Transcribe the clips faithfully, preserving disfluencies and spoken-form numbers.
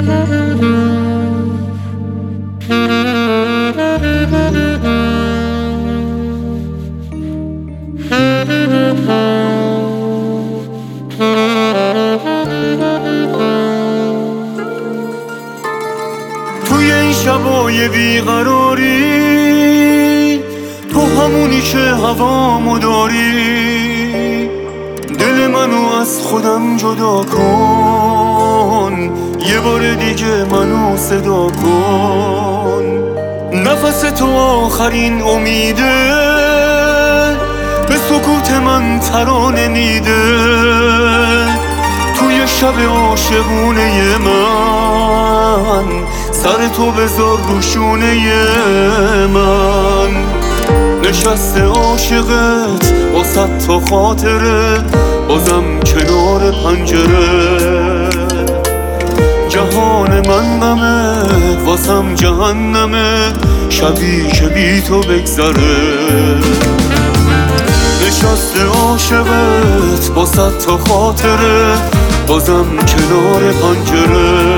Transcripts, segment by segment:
توی این شبای بیقراری تو همونی که هوامو داری، دل منو از خودم جدا کن، یه بار دیگه منو صدا کن. نفس تو آخرین امیده، به سکوت من ترانه میده. توی شب عاشقونه من سر تو بذار رو شونه من. نشسته عاشقت با صد تا خاطره، بازم کنار پنجره. جهان من غمه واسم جهنمه، شبی که بی تو بگذره. نشسته عاشقت با صد تا خاطره، بازم کنار پنجره.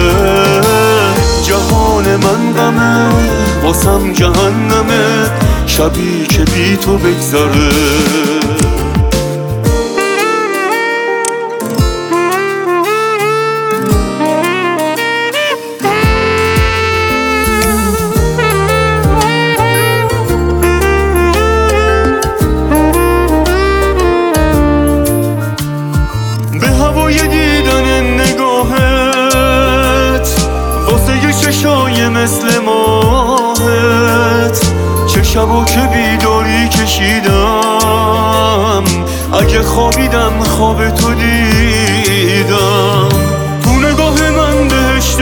جهان من غمه واسم جهنمه، شبی که بی تو بگذره. چشای مثل ماهت، چه شبا که بیداری کشیدم، اگه خوابیدم خواب تو دیدم. تو نگاه من بهشت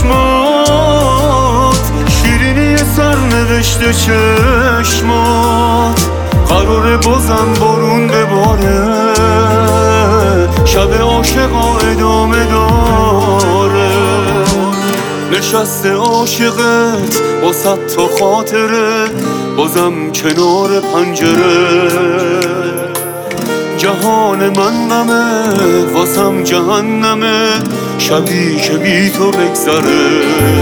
چشمات، شیرینی سرنوشت چشمات. قراره بازم بارون بباره، شب عاشقا ادامه داره. نشسته عاشقت با صد تا خاطره، بازم کنار پنجره. جهان من غمه واسم جهنمه، شبی که بی تو بگذره.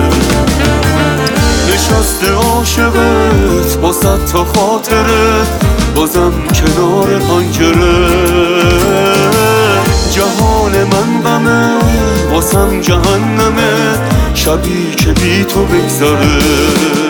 نشسته عاشقت با صد تا خاطره، بازم کنار پنجره. جهان من غمه واسم جهنمه، شبی که بی تو بگذره.